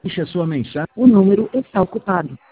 Deixe a sua mensagem. O número está ocupado.